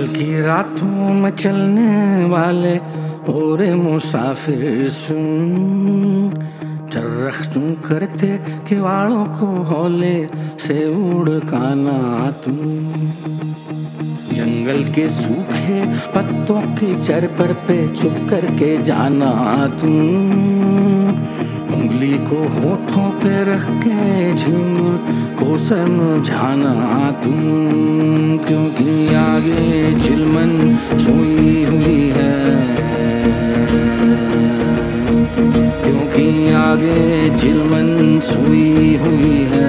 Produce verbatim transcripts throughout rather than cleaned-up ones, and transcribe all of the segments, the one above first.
की रातों में चलने वाले और मुसाफिर सुन, चर्रख चूं करते किवाड़ों को हौले से उड़काना तुम। जंगल के सूखे पत्तों की चरपर पे चुप करके जाना तुम। उंगली को होठों पे रख के झिंगुर को समझाना तुम, क्योंकि आगे चिलमन सोई हुई है, क्योंकि आगे चिलमन सोई हुई है।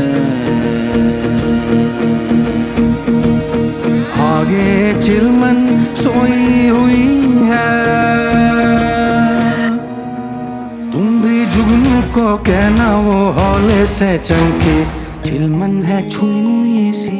आगे चिलमन सोई हुई है। तुम भी जुगनू को कहना वो हौले से चमके, चिलमन है छुई सी।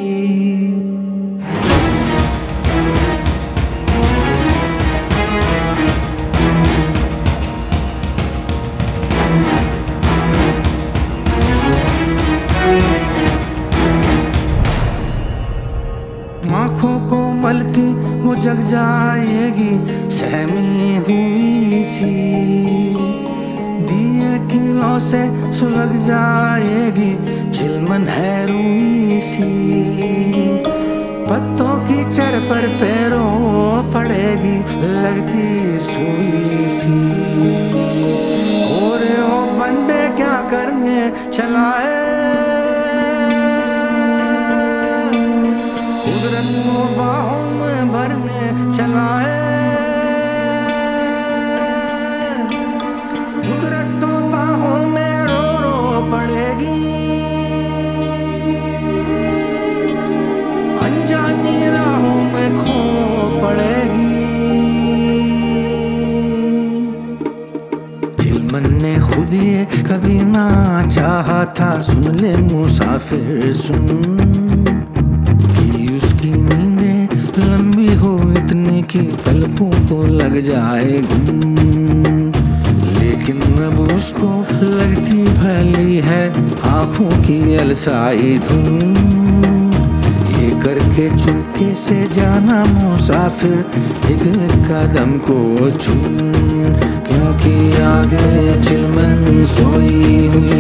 आँखों को मलती वो जग जाएगी सहमी हुई सी, दिए किलों से सुलग जाएगी चिलमन है रूई सी। पत्तों की चर पर पैरों पड़ेगी लगती सुई सी। और ओ बंदे क्या करने चला है, कुदरत को बाहों में भरने चला है। कुदरत तो बाहों में रो रो पड़ेगी, अनजानी राहों में खो पड़ेगी। चिलमन ने खुद ये कभी ना चाहा था, सुन ले मुसाफिर सुन, लंबी हो इतनी की पलकों को लग जाए घुम। लेकिन अब उसको लगती भली है आंखों की अलसाई धुन। ये करके चुपके से जाना मुसाफिर एक कदम को चुन, क्योंकि आगे चिलमन सोई हुई